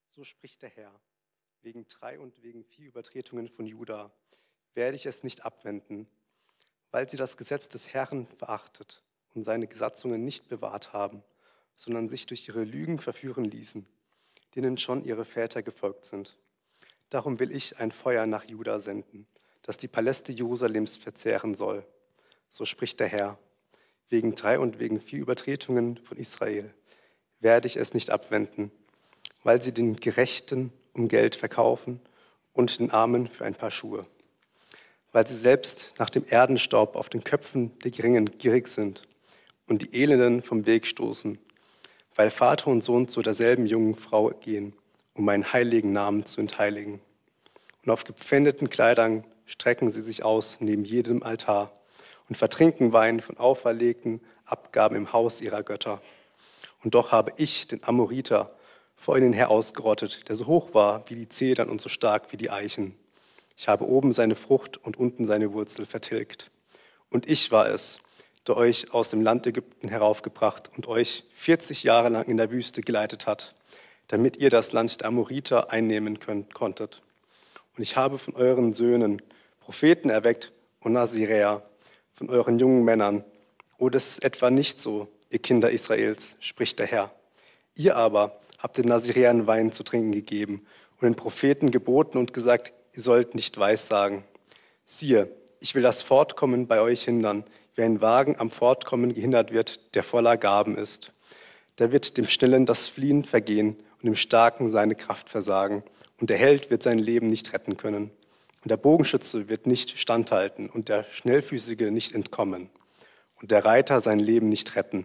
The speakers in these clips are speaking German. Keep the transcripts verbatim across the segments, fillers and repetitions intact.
So spricht der Herr: Wegen drei und wegen vier Übertretungen von Juda werde ich es nicht abwenden, weil sie das Gesetz des Herrn verachtet und seine Satzungen nicht bewahrt haben, sondern sich durch ihre Lügen verführen ließen, denen schon ihre Väter gefolgt sind. Darum will ich ein Feuer nach Juda senden, das die Paläste Jerusalems verzehren soll. So spricht der Herr: Wegen drei und wegen vier Übertretungen von Israel werde ich es nicht abwenden, weil sie den Gerechten um Geld verkaufen und den Armen für ein paar Schuhe. Weil sie selbst nach dem Erdenstaub auf den Köpfen der Geringen gierig sind und die Elenden vom Weg stoßen, weil Vater und Sohn zu derselben jungen Frau gehen, um meinen heiligen Namen zu entheiligen. Und auf gepfändeten Kleidern strecken sie sich aus neben jedem Altar und vertrinken Wein von auferlegten Abgaben im Haus ihrer Götter. Und doch habe ich den Amoriter vor ihnen her ausgerottet, der so hoch war wie die Zedern und so stark wie die Eichen. Ich habe oben seine Frucht und unten seine Wurzel vertilgt. Und ich war es, der euch aus dem Land Ägypten heraufgebracht und euch vierzig Jahre lang in der Wüste geleitet hat, damit ihr das Land der Amoriter einnehmen könnt, konntet. Und ich habe von euren Söhnen Propheten erweckt und Naziräer, von euren jungen Männern. O, das ist etwa nicht so, ihr Kinder Israels, spricht der Herr. Ihr aber habt den Naziräern Wein zu trinken gegeben und den Propheten geboten und gesagt, ihr sollt nicht weissagen. Siehe, ich will das Fortkommen bei euch hindern, wie ein Wagen am Fortkommen gehindert wird, der voller Gaben ist. Da wird dem Stillen das Fliehen vergehen und dem Starken seine Kraft versagen. Und der Held wird sein Leben nicht retten können. Und der Bogenschütze wird nicht standhalten und der Schnellfüßige nicht entkommen. Und der Reiter sein Leben nicht retten.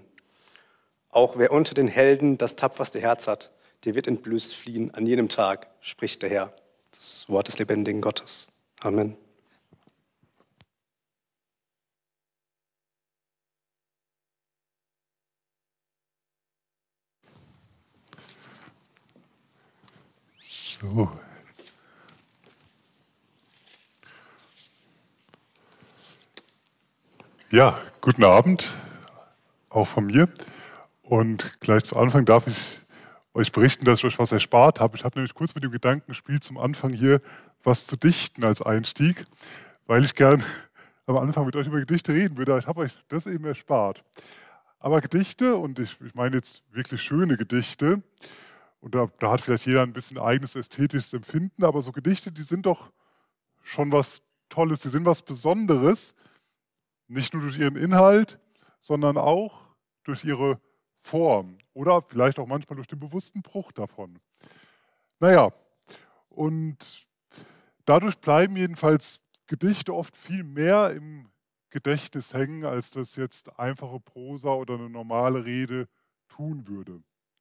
Auch wer unter den Helden das tapferste Herz hat, der wird entblößt fliehen an jenem Tag, spricht der Herr. Das Wort des lebendigen Gottes. Amen. So. Ja, guten Abend, auch von mir. Und gleich zu Anfang darf ich euch berichten, dass ich euch was erspart habe. Ich habe nämlich kurz mit dem Gedanken gespielt, zum Anfang hier was zu dichten als Einstieg, weil ich gern am Anfang mit euch über Gedichte reden würde. Ich habe euch das eben erspart. Aber Gedichte, und ich, ich meine jetzt wirklich schöne Gedichte, und da, da hat vielleicht jeder ein bisschen eigenes ästhetisches Empfinden, aber so Gedichte, die sind doch schon was Tolles, die sind was Besonderes, nicht nur durch ihren Inhalt, sondern auch durch ihre Form oder vielleicht auch manchmal durch den bewussten Bruch davon. Naja, und dadurch bleiben jedenfalls Gedichte oft viel mehr im Gedächtnis hängen, als das jetzt einfache Prosa oder eine normale Rede tun würde.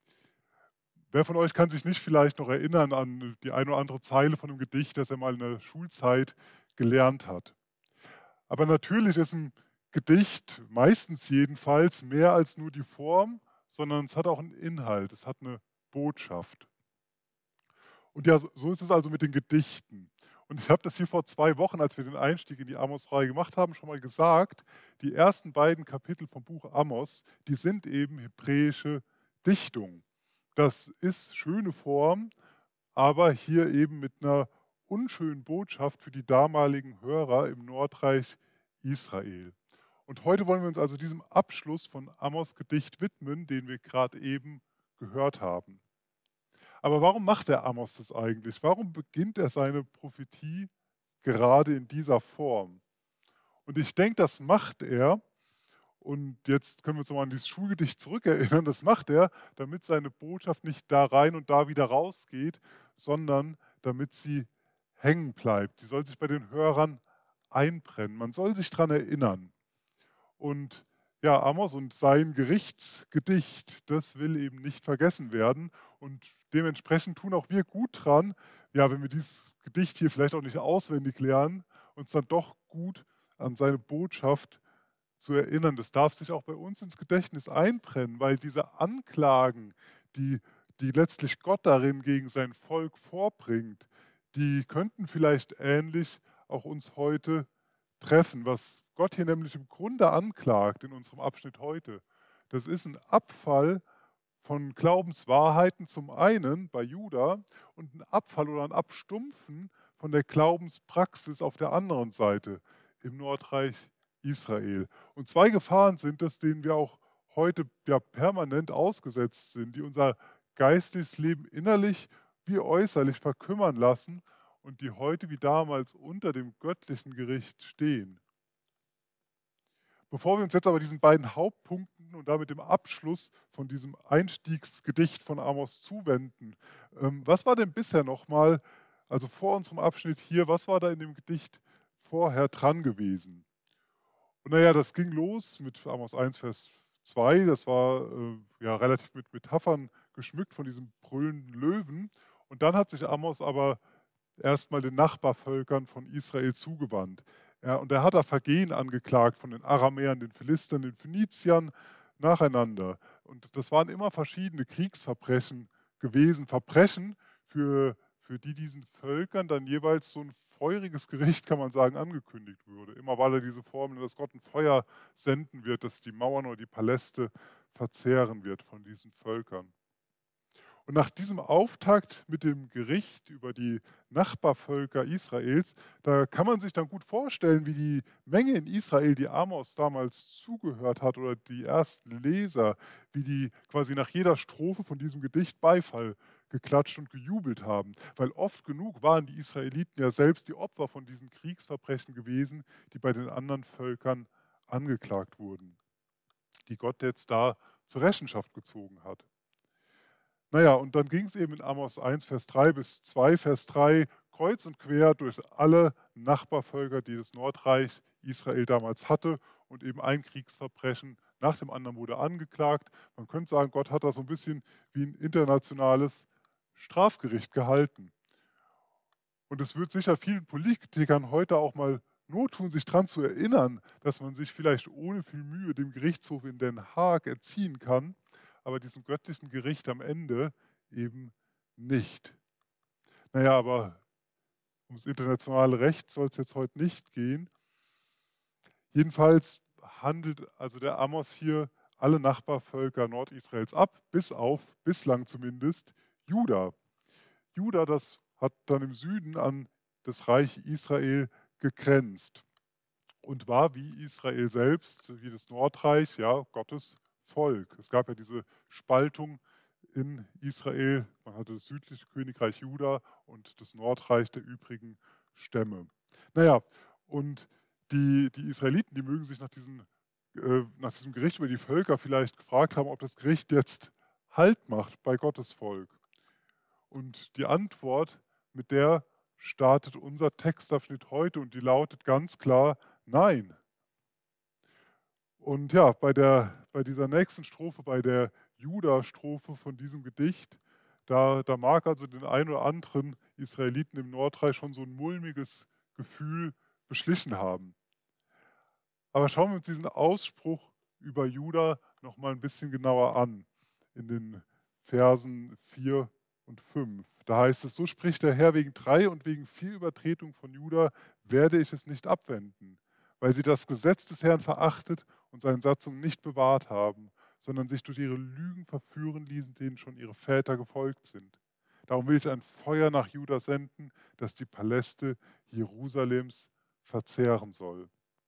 Wer von euch kann sich nicht vielleicht noch erinnern an die eine oder andere Zeile von einem Gedicht, das er mal in der Schulzeit gelernt hat? Aber natürlich ist ein Gedicht, meistens jedenfalls, mehr als nur die Form, sondern es hat auch einen Inhalt, es hat eine Botschaft. Und ja, so ist es also mit den Gedichten. Und ich habe das hier vor zwei Wochen, als wir den Einstieg in die Amos-Reihe gemacht haben, schon mal gesagt. Die ersten beiden Kapitel vom Buch Amos, die sind eben hebräische Dichtung. Das ist schöne Form, aber hier eben mit einer unschönen Botschaft für die damaligen Hörer im Nordreich Israel. Und heute wollen wir uns also diesem Abschluss von Amos Gedicht widmen, den wir gerade eben gehört haben. Aber warum macht der Amos das eigentlich? Warum beginnt er seine Prophetie gerade in dieser Form? Und ich denke, das macht er, und jetzt können wir uns nochmal an dieses Schulgedicht zurückerinnern, das macht er, damit seine Botschaft nicht da rein und da wieder rausgeht, sondern damit sie hängen bleibt. Sie soll sich bei den Hörern einbrennen. Man soll sich daran erinnern. Und ja, Amos und sein Gerichtsgedicht, das will eben nicht vergessen werden. Und dementsprechend tun auch wir gut dran, ja, wenn wir dieses Gedicht hier vielleicht auch nicht auswendig lernen, uns dann doch gut an seine Botschaft zu erinnern. Das darf sich auch bei uns ins Gedächtnis einbrennen, weil diese Anklagen, die, die letztlich Gott darin gegen sein Volk vorbringt, die könnten vielleicht ähnlich auch uns heute treffen. Was Gott hier nämlich im Grunde anklagt in unserem Abschnitt heute, das ist ein Abfall von Glaubenswahrheiten zum einen bei Juda und ein Abfall oder ein Abstumpfen von der Glaubenspraxis auf der anderen Seite im Nordreich Israel. Und zwei Gefahren sind es, denen wir auch heute ja permanent ausgesetzt sind, die unser geistliches Leben innerlich wie äußerlich verkümmern lassen und die heute wie damals unter dem göttlichen Gericht stehen. Bevor wir uns jetzt aber diesen beiden Hauptpunkten und damit dem Abschluss von diesem Einstiegsgedicht von Amos zuwenden, ähm, was war denn bisher nochmal, also vor unserem Abschnitt hier, was war da in dem Gedicht vorher dran gewesen? Und naja, das ging los mit Amos eins, Vers zwei, das war äh, ja relativ mit Metaphern geschmückt von diesem brüllenden Löwen. Und dann hat sich Amos aber erstmal den Nachbarvölkern von Israel zugewandt. Ja, und er hat da Vergehen angeklagt von den Aramäern, den Philistern, den Phöniziern nacheinander. Und das waren immer verschiedene Kriegsverbrechen gewesen, Verbrechen, für, für die diesen Völkern dann jeweils so ein feuriges Gericht, kann man sagen, angekündigt wurde. Immer weil er diese Formel, dass Gott ein Feuer senden wird, das die Mauern oder die Paläste verzehren wird von diesen Völkern. Und nach diesem Auftakt mit dem Gericht über die Nachbarvölker Israels, da kann man sich dann gut vorstellen, wie die Menge in Israel, die Amos damals zugehört hat, oder die ersten Leser, wie die quasi nach jeder Strophe von diesem Gedicht Beifall geklatscht und gejubelt haben. Weil oft genug waren die Israeliten ja selbst die Opfer von diesen Kriegsverbrechen gewesen, die bei den anderen Völkern angeklagt wurden, die Gott jetzt da zur Rechenschaft gezogen hat. Naja, und dann ging es eben in Amos eins, Vers drei bis zwei, Vers drei, kreuz und quer durch alle Nachbarvölker, die das Nordreich Israel damals hatte, und eben ein Kriegsverbrechen nach dem anderen wurde angeklagt. Man könnte sagen, Gott hat das so ein bisschen wie ein internationales Strafgericht gehalten. Und es wird sicher vielen Politikern heute auch mal not tun, sich daran zu erinnern, dass man sich vielleicht ohne viel Mühe dem Gerichtshof in Den Haag entziehen kann, aber diesem göttlichen Gericht am Ende eben nicht. Naja, aber ums internationale Recht soll es jetzt heute nicht gehen. Jedenfalls handelt also der Amos hier alle Nachbarvölker Nordisraels ab, bis auf, bislang zumindest, Juda. Juda, das hat dann im Süden an das Reich Israel gegrenzt und war wie Israel selbst, wie das Nordreich, ja, Gottes Volk. Es gab ja diese Spaltung in Israel. Man hatte das südliche Königreich Juda und das Nordreich der übrigen Stämme. Naja, und die, die Israeliten, die mögen sich nach, diesen, äh, nach diesem Gericht über die Völker vielleicht gefragt haben, ob das Gericht jetzt Halt macht bei Gottes Volk. Und die Antwort, mit der startet unser Textabschnitt heute, und die lautet ganz klar: Nein. Und ja, bei, der, bei dieser nächsten Strophe, bei der Juda-Strophe von diesem Gedicht, da, da mag also den einen oder anderen Israeliten im Nordreich schon so ein mulmiges Gefühl beschlichen haben. Aber schauen wir uns diesen Ausspruch über Juda noch mal ein bisschen genauer an, in den Versen vier und fünf. Da heißt es: So spricht der Herr, wegen drei und wegen vier Übertretung von Juda werde ich es nicht abwenden, weil sie das Gesetz des Herrn verachtet und seine Satzungen nicht bewahrt haben, sondern sich durch ihre Lügen verführen ließen, denen schon ihre Väter gefolgt sind. Darum will ich ein Feuer nach Juda senden, das die Paläste Jerusalems verzehren soll.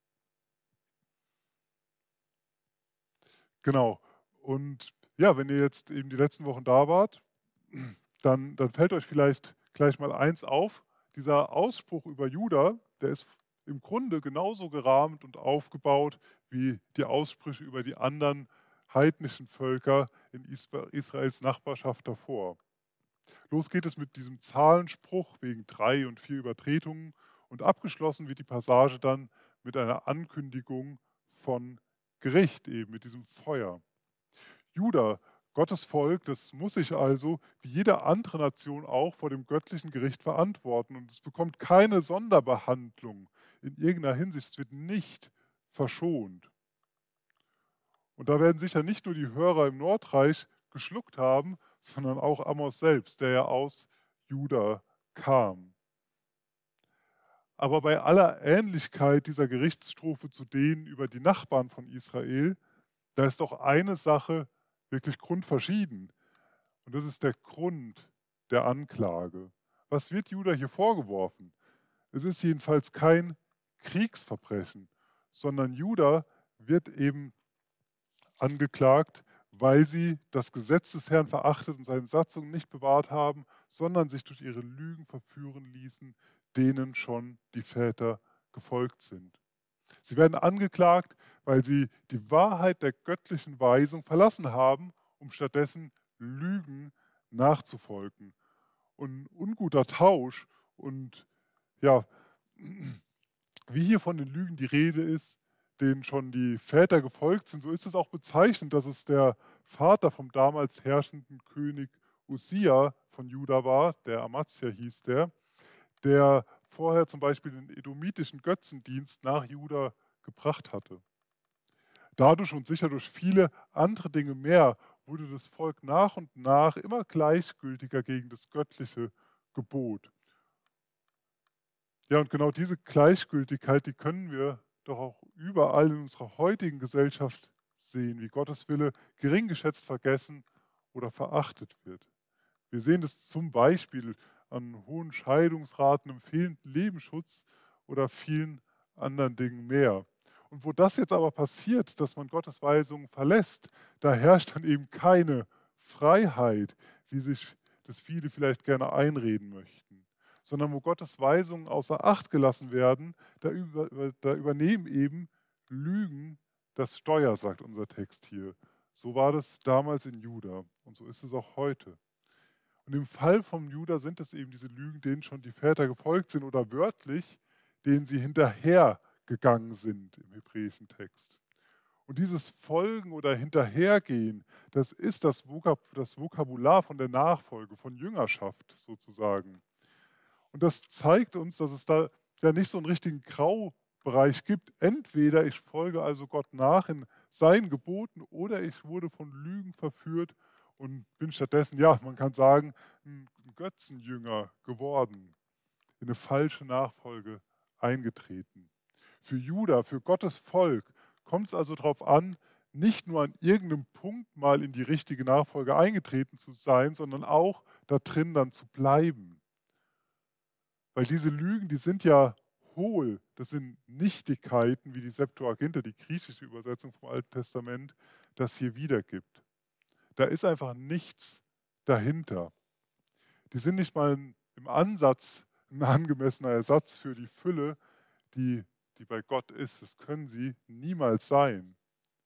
Genau. Und ja, wenn ihr jetzt eben die letzten Wochen da wart, dann, dann fällt euch vielleicht gleich mal eins auf. Dieser Ausspruch über Juda, der ist im Grunde genauso gerahmt und aufgebaut wie die Aussprüche über die anderen heidnischen Völker in Israels Nachbarschaft davor. Los geht es mit diesem Zahlenspruch wegen drei und vier Übertretungen, und abgeschlossen wird die Passage dann mit einer Ankündigung von Gericht, eben mit diesem Feuer. Juda, Gottes Volk, das muss sich also wie jede andere Nation auch vor dem göttlichen Gericht verantworten, und es bekommt keine Sonderbehandlung in irgendeiner Hinsicht. Es wird nicht verschont. Und da werden sicher nicht nur die Hörer im Nordreich geschluckt haben, sondern auch Amos selbst, der ja aus Juda kam. Aber bei aller Ähnlichkeit dieser Gerichtsstrophe zu denen über die Nachbarn von Israel, da ist doch eine Sache wirklich grundverschieden. Und das ist der Grund der Anklage. Was wird Judah hier vorgeworfen? Es ist jedenfalls kein Kriegsverbrechen, sondern Judah wird eben angeklagt, weil sie das Gesetz des Herrn verachtet und seine Satzungen nicht bewahrt haben, sondern sich durch ihre Lügen verführen ließen, denen schon die Väter gefolgt sind. Sie werden angeklagt, weil sie die Wahrheit der göttlichen Weisung verlassen haben, um stattdessen Lügen nachzufolgen. Und ein unguter Tausch und ja, wie hier von den Lügen die Rede ist, denen schon die Väter gefolgt sind, so ist es auch bezeichnend, dass es der Vater vom damals herrschenden König Usia von Juda war, der Amazia hieß der, der vorher zum Beispiel den edomitischen Götzendienst nach Juda gebracht hatte. Dadurch und sicher durch viele andere Dinge mehr wurde das Volk nach und nach immer gleichgültiger gegen das göttliche Gebot. Ja, und genau diese Gleichgültigkeit, die können wir doch auch überall in unserer heutigen Gesellschaft sehen, wie Gottes Wille gering geschätzt vergessen oder verachtet wird. Wir sehen das zum Beispiel an hohen Scheidungsraten, im fehlenden Lebensschutz oder vielen anderen Dingen mehr. Und wo das jetzt aber passiert, dass man Gottes Weisungen verlässt, da herrscht dann eben keine Freiheit, wie sich das viele vielleicht gerne einreden möchten, sondern wo Gottes Weisungen außer Acht gelassen werden, da, über, da übernehmen eben Lügen das Steuer, sagt unser Text hier. So war das damals in Juda und so ist es auch heute. Und im Fall von Juda sind es eben diese Lügen, denen schon die Väter gefolgt sind oder wörtlich, denen sie hinterhergegangen sind im hebräischen Text. Und dieses Folgen oder Hinterhergehen, das ist das, Vokab, das Vokabular von der Nachfolge, von Jüngerschaft sozusagen. Und das zeigt uns, dass es da ja nicht so einen richtigen Graubereich gibt. Entweder ich folge also Gott nach in seinen Geboten oder ich wurde von Lügen verführt und bin stattdessen, ja, man kann sagen, ein Götzenjünger geworden, in eine falsche Nachfolge eingetreten. Für Juda, für Gottes Volk kommt es also darauf an, nicht nur an irgendeinem Punkt mal in die richtige Nachfolge eingetreten zu sein, sondern auch da drin dann zu bleiben. Weil diese Lügen, die sind ja hohl, das sind Nichtigkeiten, wie die Septuaginta, die griechische Übersetzung vom Alten Testament, das hier wiedergibt. Da ist einfach nichts dahinter. Die sind nicht mal im Ansatz ein angemessener Ersatz für die Fülle, die, die bei Gott ist. Das können sie niemals sein.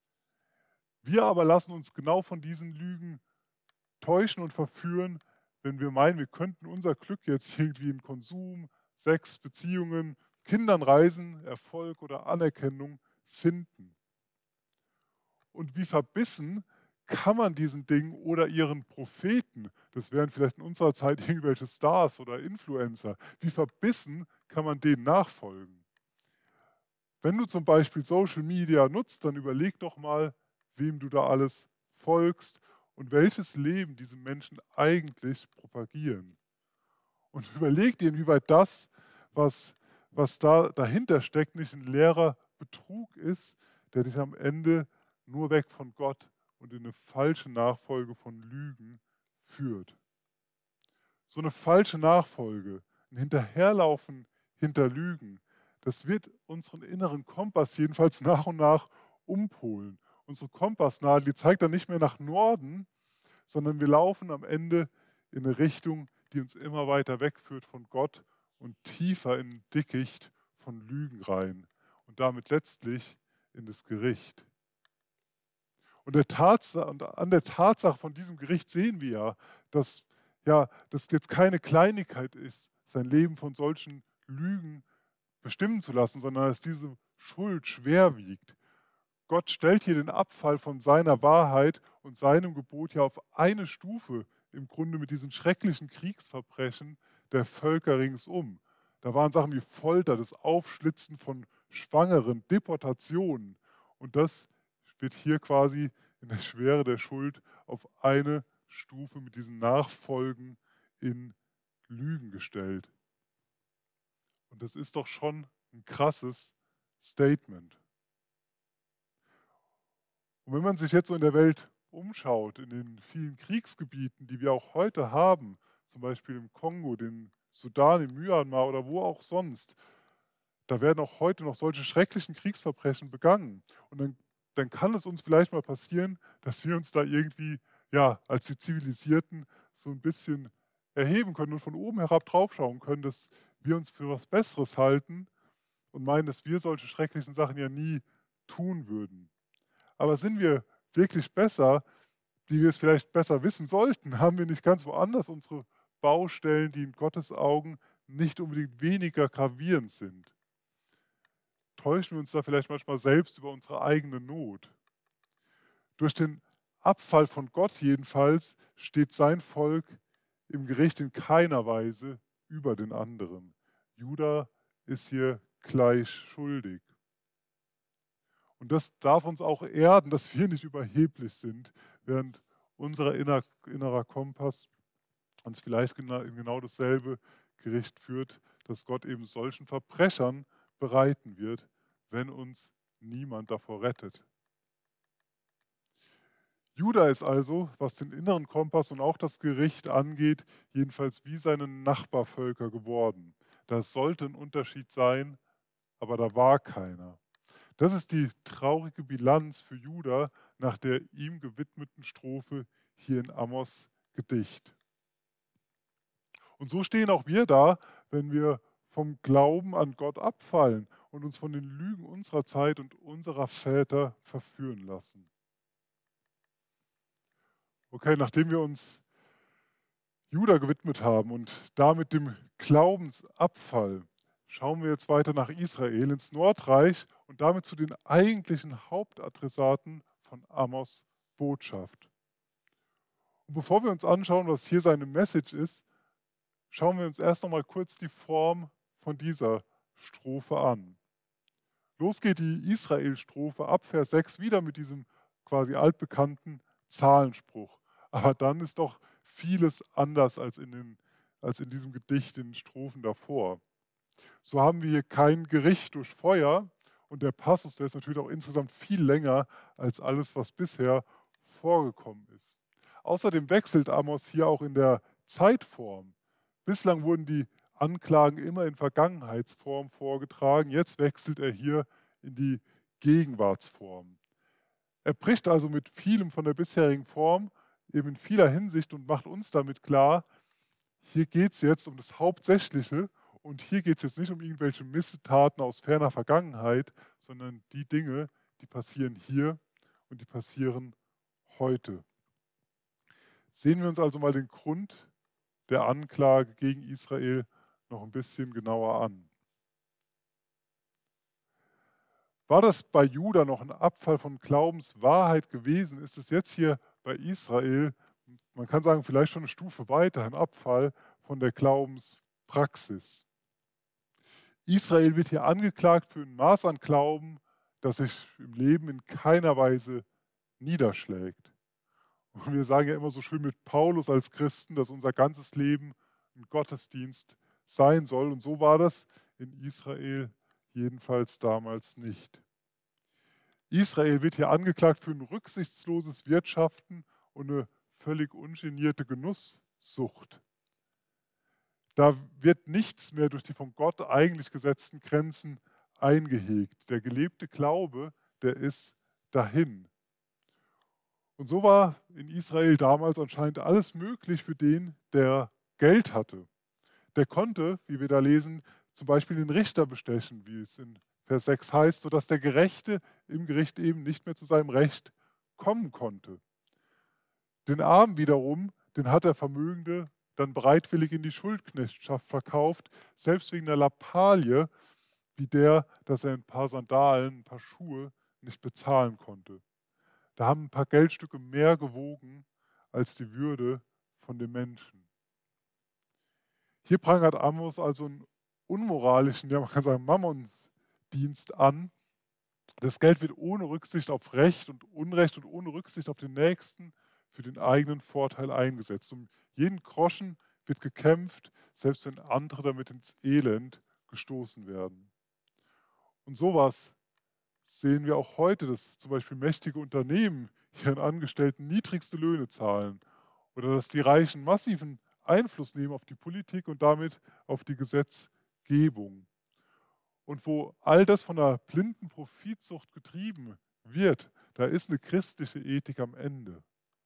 Wir aber lassen uns genau von diesen Lügen täuschen und verführen, wenn wir meinen, wir könnten unser Glück jetzt irgendwie in Konsum, Sex, Beziehungen, Kindern, Reisen, Erfolg oder Anerkennung finden. Und wie verbissen kann man diesen Dingen oder ihren Propheten, das wären vielleicht in unserer Zeit irgendwelche Stars oder Influencer, wie verbissen kann man denen nachfolgen? Wenn du zum Beispiel Social Media nutzt, dann überleg doch mal, wem du da alles folgst und welches Leben diese Menschen eigentlich propagieren. Und überleg dir, inwieweit das, was, was da dahinter steckt, nicht ein leerer Betrug ist, der dich am Ende nur weg von Gott und in eine falsche Nachfolge von Lügen führt. So eine falsche Nachfolge, ein Hinterherlaufen hinter Lügen, das wird unseren inneren Kompass jedenfalls nach und nach umpolen. Unsere Kompassnadel, die zeigt dann nicht mehr nach Norden, sondern wir laufen am Ende in eine Richtung, die uns immer weiter wegführt von Gott und tiefer in ein Dickicht von Lügen rein und damit letztlich in das Gericht. Und, der Tatsache, und an der Tatsache von diesem Gericht sehen wir ja, dass ja, das jetzt keine Kleinigkeit ist, sein Leben von solchen Lügen bestimmen zu lassen, sondern dass diese Schuld schwer wiegt. Gott stellt hier den Abfall von seiner Wahrheit und seinem Gebot ja auf eine Stufe im Grunde mit diesen schrecklichen Kriegsverbrechen der Völker ringsum. Da waren Sachen wie Folter, das Aufschlitzen von Schwangeren, Deportationen. Und das wird hier quasi in der Schwere der Schuld auf eine Stufe mit diesen Nachfolgen in Lügen gestellt. Und das ist doch schon ein krasses Statement. Und wenn man sich jetzt so in der Welt umschaut in den vielen Kriegsgebieten, die wir auch heute haben, zum Beispiel im Kongo, den Sudan, im Myanmar oder wo auch sonst, da werden auch heute noch solche schrecklichen Kriegsverbrechen begangen. Und dann, dann kann es uns vielleicht mal passieren, dass wir uns da irgendwie, ja, als die Zivilisierten so ein bisschen erheben können und von oben herab draufschauen können, dass wir uns für was Besseres halten und meinen, dass wir solche schrecklichen Sachen ja nie tun würden. Aber sind wir wirklich besser, die wir es vielleicht besser wissen sollten? Haben wir nicht ganz woanders unsere Baustellen, die in Gottes Augen nicht unbedingt weniger gravierend sind? Täuschen wir uns da vielleicht manchmal selbst über unsere eigene Not? Durch den Abfall von Gott jedenfalls steht sein Volk im Gericht in keiner Weise über den anderen. Juda ist hier gleich schuldig. Und das darf uns auch erden, dass wir nicht überheblich sind, während unser inner, innerer Kompass uns vielleicht genau, in genau dasselbe Gericht führt, dass Gott eben solchen Verbrechern bereiten wird, wenn uns niemand davor rettet. Juda ist also, was den inneren Kompass und auch das Gericht angeht, jedenfalls wie seine Nachbarvölker geworden. Da sollte ein Unterschied sein, aber da war keiner. Das ist die traurige Bilanz für Juda nach der ihm gewidmeten Strophe hier in Amos Gedicht. Und so stehen auch wir da, wenn wir vom Glauben an Gott abfallen und uns von den Lügen unserer Zeit und unserer Väter verführen lassen. Okay, nachdem wir uns Juda gewidmet haben und damit dem Glaubensabfall, schauen wir jetzt weiter nach Israel, ins Nordreich und damit zu den eigentlichen Hauptadressaten von Amos' Botschaft. Und bevor wir uns anschauen, was hier seine Message ist, schauen wir uns erst noch mal kurz die Form von dieser Strophe an. Los geht die Israel-Strophe ab Vers sechs wieder mit diesem quasi altbekannten Zahlenspruch. Aber dann ist doch vieles anders als in, den, als in diesem Gedicht, in den Strophen davor. So haben wir hier kein Gericht durch Feuer und der Passus, der ist natürlich auch insgesamt viel länger als alles, was bisher vorgekommen ist. Außerdem wechselt Amos hier auch in der Zeitform. Bislang wurden die Anklagen immer in Vergangenheitsform vorgetragen, jetzt wechselt er hier in die Gegenwartsform. Er bricht also mit vielem von der bisherigen Form, eben in vieler Hinsicht und macht uns damit klar, hier geht es jetzt um das Hauptsächliche und hier geht es jetzt nicht um irgendwelche Missetaten aus ferner Vergangenheit, sondern die Dinge, die passieren hier und die passieren heute. Sehen wir uns also mal den Grund der Anklage gegen Israel noch ein bisschen genauer an. War das bei Juda noch ein Abfall von Glaubenswahrheit gewesen, ist es jetzt hier bei Israel, man kann sagen, vielleicht schon eine Stufe weiter, ein Abfall von der Glaubenspraxis. Israel wird hier angeklagt für ein Maß an Glauben, das sich im Leben in keiner Weise niederschlägt. Und wir sagen ja immer so schön mit Paulus als Christen, dass unser ganzes Leben ein Gottesdienst sein soll. Und so war das in Israel jedenfalls damals nicht. Israel wird hier angeklagt für ein rücksichtsloses Wirtschaften und eine völlig ungenierte Genusssucht. Da wird nichts mehr durch die von Gott eigentlich gesetzten Grenzen eingehegt. Der gelebte Glaube, der ist dahin. Und so war in Israel damals anscheinend alles möglich für den, der Geld hatte. Der konnte, wie wir da lesen, zum Beispiel den Richter bestechen, wie es in Vers sechs heißt, sodass der Gerechte im Gericht eben nicht mehr zu seinem Recht kommen konnte. Den Armen wiederum, den hat der Vermögende dann bereitwillig in die Schuldknechtschaft verkauft, selbst wegen einer Lappalie, wie der, dass er ein paar Sandalen, ein paar Schuhe nicht bezahlen konnte. Da haben ein paar Geldstücke mehr gewogen als die Würde von dem Menschen. Hier prangert Amos also einen unmoralischen, ja man kann sagen Mammondienst an. Das Geld wird ohne Rücksicht auf Recht und Unrecht und ohne Rücksicht auf den Nächsten für den eigenen Vorteil eingesetzt. Um jeden Groschen wird gekämpft, selbst wenn andere damit ins Elend gestoßen werden. Und sowas, sehen wir auch heute, dass zum Beispiel mächtige Unternehmen ihren Angestellten niedrigste Löhne zahlen oder dass die Reichen massiven Einfluss nehmen auf die Politik und damit auf die Gesetzgebung. Und wo all das von einer blinden Profitsucht getrieben wird, da ist eine christliche Ethik am Ende.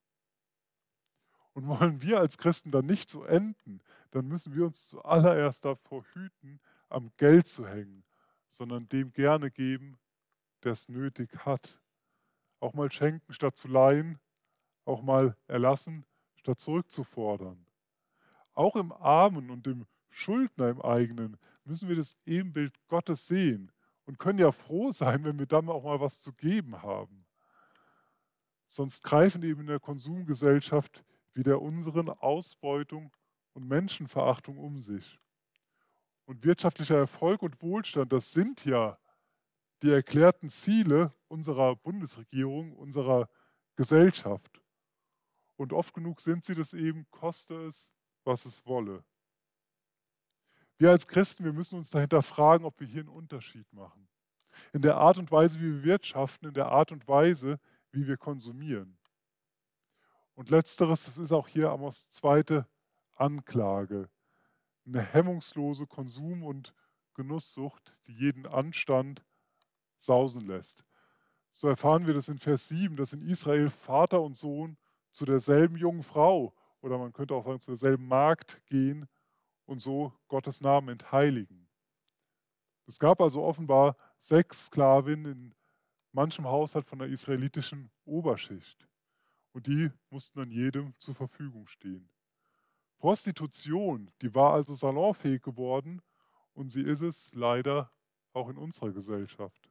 Und wollen wir als Christen dann nicht so enden, dann müssen wir uns zuallererst davor hüten, am Geld zu hängen, sondern dem gerne geben, der es nötig hat. Auch mal schenken statt zu leihen, auch mal erlassen statt zurückzufordern. Auch im Armen und im Schuldner im eigenen müssen wir das Ebenbild Gottes sehen und können ja froh sein, wenn wir dann auch mal was zu geben haben. Sonst greifen eben in der Konsumgesellschaft wie der unseren Ausbeutung und Menschenverachtung um sich. Und wirtschaftlicher Erfolg und Wohlstand, das sind ja die erklärten Ziele unserer Bundesregierung, unserer Gesellschaft. Und oft genug sind sie das eben, koste es, was es wolle. Wir als Christen, wir müssen uns dahinter fragen, ob wir hier einen Unterschied machen. In der Art und Weise, wie wir wirtschaften, in der Art und Weise, wie wir konsumieren. Und letzteres, das ist auch hier Amos' zweite Anklage. Eine hemmungslose Konsum- und Genusssucht, die jeden Anstand sausen lässt. So erfahren wir das in Vers sieben, dass in Israel Vater und Sohn zu derselben jungen Frau oder man könnte auch sagen zu derselben Magd gehen und so Gottes Namen entheiligen. Es gab also offenbar sechs Sklavinnen in manchem Haushalt von der israelitischen Oberschicht. Und die mussten dann jedem zur Verfügung stehen. Prostitution, die war also salonfähig geworden und sie ist es leider auch in unserer Gesellschaft.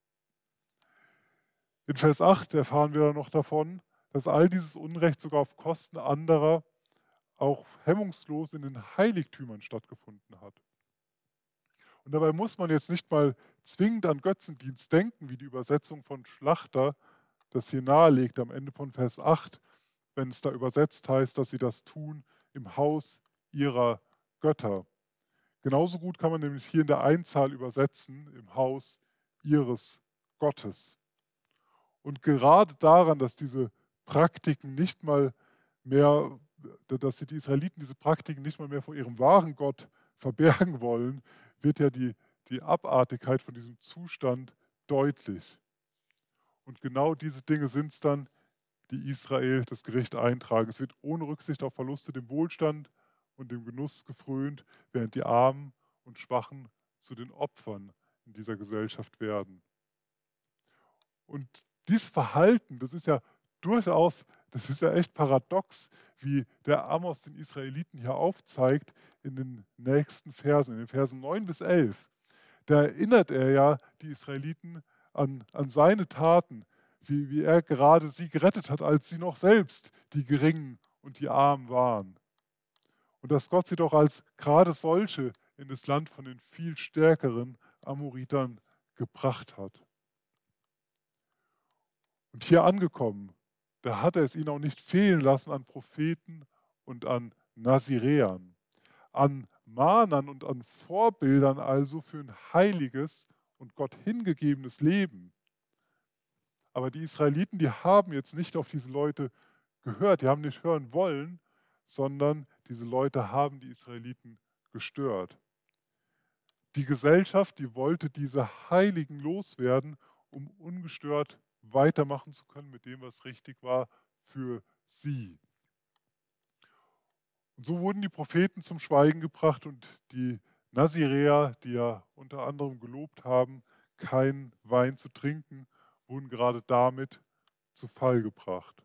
In Vers acht erfahren wir dann noch davon, dass all dieses Unrecht sogar auf Kosten anderer auch hemmungslos in den Heiligtümern stattgefunden hat. Und dabei muss man jetzt nicht mal zwingend an Götzendienst denken, wie die Übersetzung von Schlachter das hier nahelegt am Ende von Vers acht, wenn es da übersetzt heißt, dass sie das tun im Haus ihrer Götter. Genauso gut kann man nämlich hier in der Einzahl übersetzen, im Haus ihres Gottes. Und gerade daran, dass diese Praktiken nicht mal mehr, dass die Israeliten diese Praktiken nicht mal mehr vor ihrem wahren Gott verbergen wollen, wird ja die, die Abartigkeit von diesem Zustand deutlich. Und genau diese Dinge sind es dann, die Israel das Gericht eintragen. Es wird ohne Rücksicht auf Verluste dem Wohlstand und dem Genuss gefrönt, während die Armen und Schwachen zu den Opfern in dieser Gesellschaft werden. Und dieses Verhalten, das ist ja durchaus, das ist ja echt paradox, wie der Amos den Israeliten hier aufzeigt in den nächsten Versen, in den Versen neun bis elf. Da erinnert er ja die Israeliten an, an seine Taten, wie, wie er gerade sie gerettet hat, als sie noch selbst die Geringen und die Armen waren. Und dass Gott sie doch als gerade solche in das Land von den viel stärkeren Amoritern gebracht hat. Und hier angekommen, da hat er es ihnen auch nicht fehlen lassen an Propheten und an Naziräern, an Mahnern und an Vorbildern also für ein heiliges und Gott hingegebenes Leben. Aber die Israeliten, die haben jetzt nicht auf diese Leute gehört, die haben nicht hören wollen, sondern diese Leute haben die Israeliten gestört. Die Gesellschaft, die wollte diese Heiligen loswerden, um ungestört weitermachen zu können mit dem, was richtig war für sie. Und so wurden die Propheten zum Schweigen gebracht und die Naziräer, die ja unter anderem gelobt haben, keinen Wein zu trinken, wurden gerade damit zu Fall gebracht.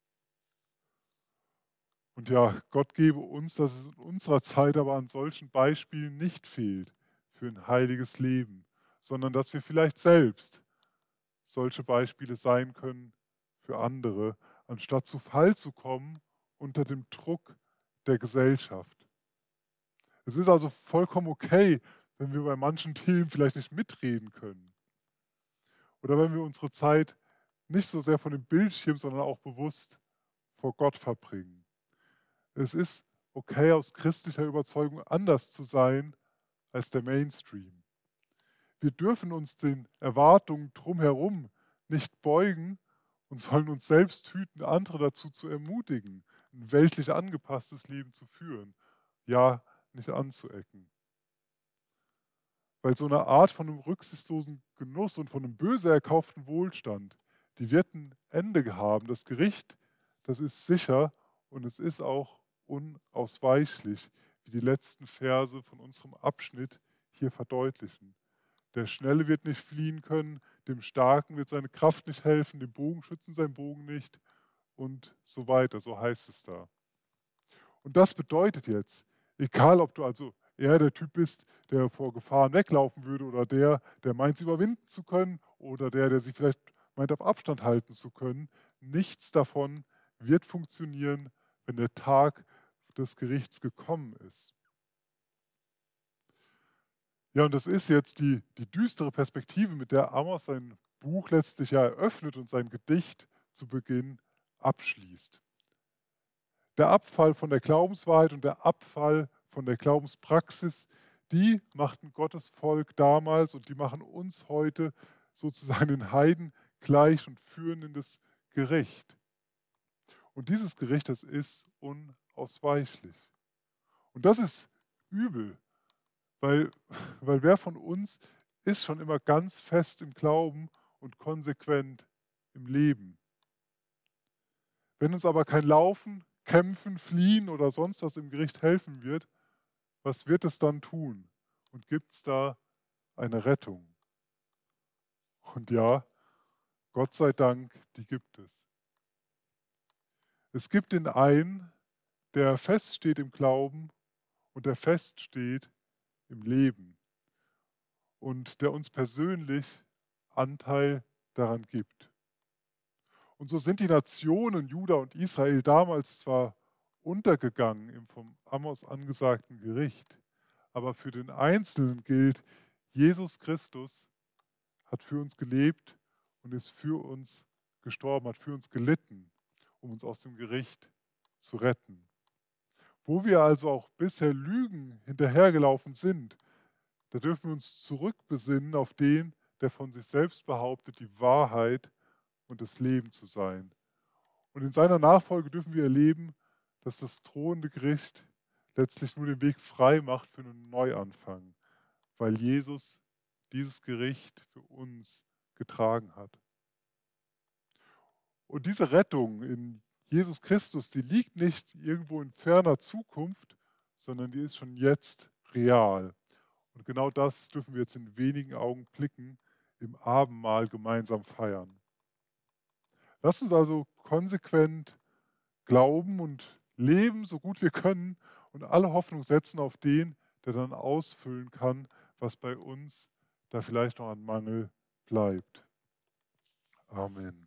Und ja, Gott gebe uns, dass es in unserer Zeit aber an solchen Beispielen nicht fehlt für ein heiliges Leben, sondern dass wir vielleicht selbst solche Beispiele sein können für andere, anstatt zu Fall zu kommen unter dem Druck der Gesellschaft. Es ist also vollkommen okay, wenn wir bei manchen Themen vielleicht nicht mitreden können. Oder wenn wir unsere Zeit nicht so sehr von dem Bildschirm, sondern auch bewusst vor Gott verbringen. Es ist okay, aus christlicher Überzeugung anders zu sein als der Mainstream. wir dürfen uns den Erwartungen drumherum nicht beugen und sollen uns selbst hüten, andere dazu zu ermutigen, ein weltlich angepasstes Leben zu führen, ja, nicht anzuecken. Weil so eine Art von einem rücksichtslosen Genuss und von einem böse erkauften Wohlstand, die wird ein Ende haben. Das Gericht, das ist sicher und es ist auch unausweichlich, wie die letzten Verse von unserem Abschnitt hier verdeutlichen. Der Schnelle wird nicht fliehen können, dem Starken wird seine Kraft nicht helfen, dem Bogenschützen sein Bogen nicht und so weiter, so heißt es da. Und das bedeutet jetzt, egal ob du also eher der Typ bist, der vor Gefahren weglaufen würde oder der, der meint, sie überwinden zu können oder der, der sie vielleicht meint, auf Abstand halten zu können, nichts davon wird funktionieren, wenn der Tag des Gerichts gekommen ist. Ja, und das ist jetzt die, die düstere Perspektive, mit der Amos sein Buch letztlich ja eröffnet und sein Gedicht zu Beginn abschließt. Der Abfall von der Glaubenswahrheit und der Abfall von der Glaubenspraxis, die machten Gottes Volk damals und die machen uns heute sozusagen den Heiden gleich und führen in das Gericht. Und dieses Gericht, das ist unausweichlich. Und das ist übel, weil, weil wer von uns ist schon immer ganz fest im Glauben und konsequent im Leben. Wenn uns aber kein Laufen, Kämpfen, Fliehen oder sonst was im Gericht helfen wird, was wird es dann tun? Und gibt es da eine Rettung? Und ja, Gott sei Dank, die gibt es. Es gibt den einen, der feststeht im Glauben und der feststeht im Leben und der uns persönlich Anteil daran gibt. Und so sind die Nationen Juda und Israel damals zwar untergegangen im vom Amos angesagten Gericht, aber für den Einzelnen gilt, Jesus Christus hat für uns gelebt und ist für uns gestorben, hat für uns gelitten, um uns aus dem Gericht zu retten. Wo wir also auch bisher Lügen hinterhergelaufen sind, da dürfen wir uns zurückbesinnen auf den, der von sich selbst behauptet, die Wahrheit und das Leben zu sein. Und in seiner Nachfolge dürfen wir erleben, dass das drohende Gericht letztlich nur den Weg frei macht für einen Neuanfang, weil Jesus dieses Gericht für uns getragen hat. Und diese Rettung in Jesus Christus, die liegt nicht irgendwo in ferner Zukunft, sondern die ist schon jetzt real. Und genau das dürfen wir jetzt in wenigen Augenblicken im Abendmahl gemeinsam feiern. Lasst uns also konsequent glauben und leben, so gut wir können, und alle Hoffnung setzen auf den, der dann ausfüllen kann, was bei uns da vielleicht noch an Mangel bleibt. Amen.